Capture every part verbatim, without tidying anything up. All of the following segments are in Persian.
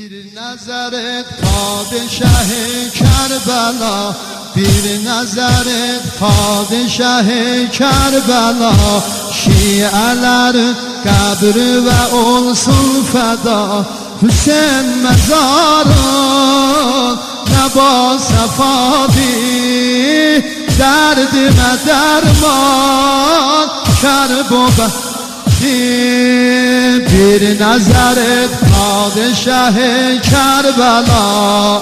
Bir نظرت پادشه کربلا bir نظرت پادشه کربلا şiaların kabri ve olsun feda Hüseyin mezarın neba sefadi derdime derman kerbobe bir نظرت پادشه کربلا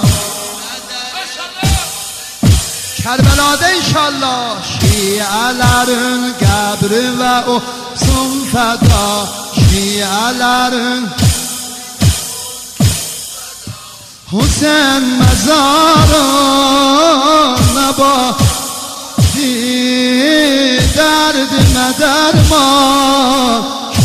Kerbela'da inşallah Şiaların kabri ve olsun feda Şiaların Hüseyin mezarına bak derdime derman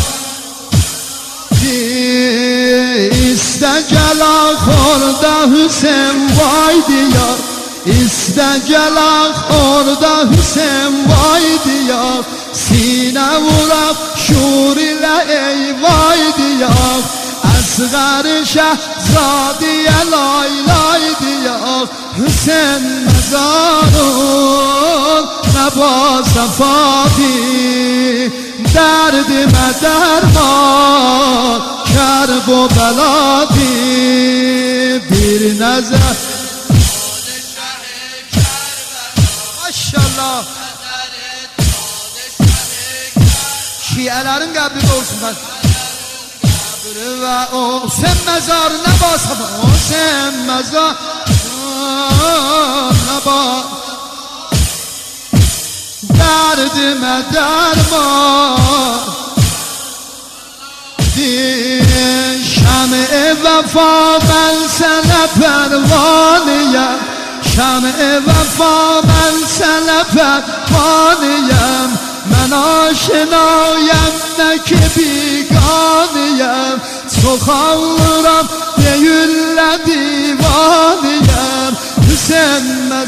İste gel orada Hüseyin vay diyar İste gel orada Hüseyin vay diyar Sine vurak şur ile ey vay diyar Asgar şehzadiye lay lay diyar Hüseyin mezarın neba sefadi derdime derman kerb و بلادی bir نظر maşallah Şiələrin qəbri olsunlar qəbri və o sen mezarına basam o sen mezarına bas derdime derman شمع وفا من سنه پروانیم شمع وفا من سنه پروانیم من آشنایم نه که بیگانیم سخنرم دیل دیوانیم حسین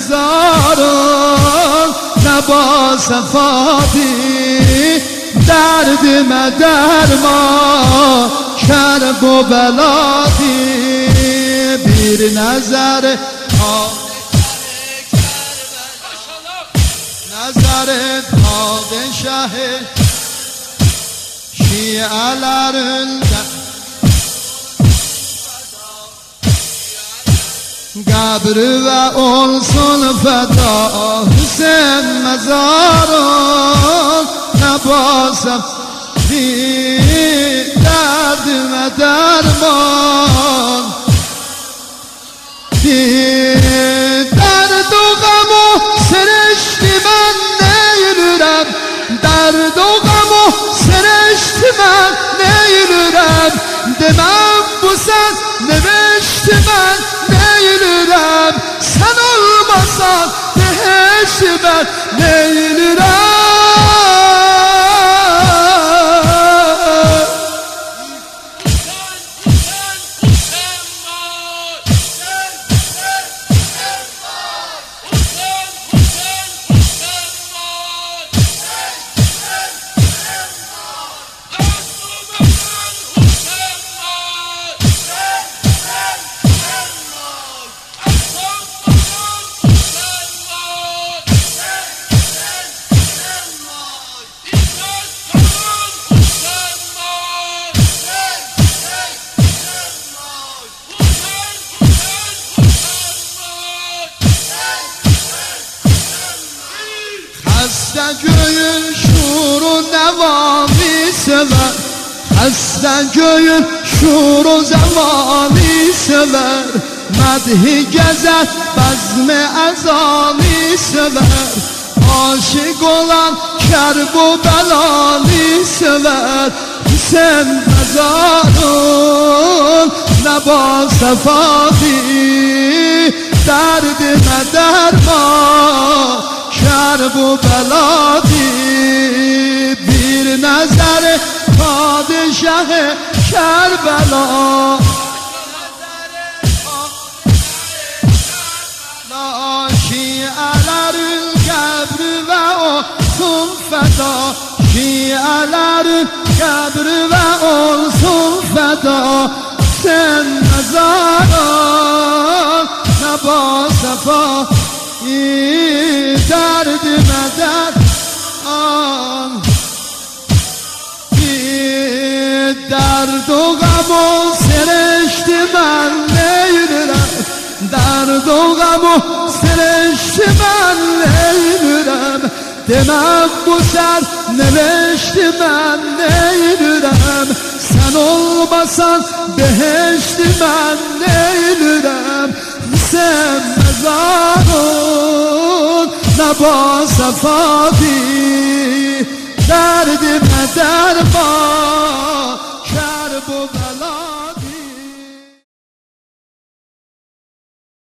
مزارم نبا صفادی derdime derman kerb و بلادی bir نظر نظر پادشه şiaların kabri ve olsun feda Hüseyin mezarın nebasem derdime derman derd و غم و سرشتی من نیلورم درد و غم و سرشتی من نیلورم demem bu sen نوشتی من نیلورم sen olmasan deheşti ben نیلورم Hasta göğün şuuru nevami sever Hasta göğün şuuru zavani sever Medhi gezer bezme ezani sever Aşık olan kerb و belali sever Hüseyin mezarın neba sefadi derdime derman kerb و بلادی bir نظر پادشه کربلا şiaların kabri ve olsun feda şiaların kabri ve olsun feda sen mezar درد و غم و سرشت من نیلرم درد و غم و سرشت من نیلرم دمم بسر نوشت من نیلرم sen olmasan behişt ben neylerim sen mezarın ne basafadi derdime derman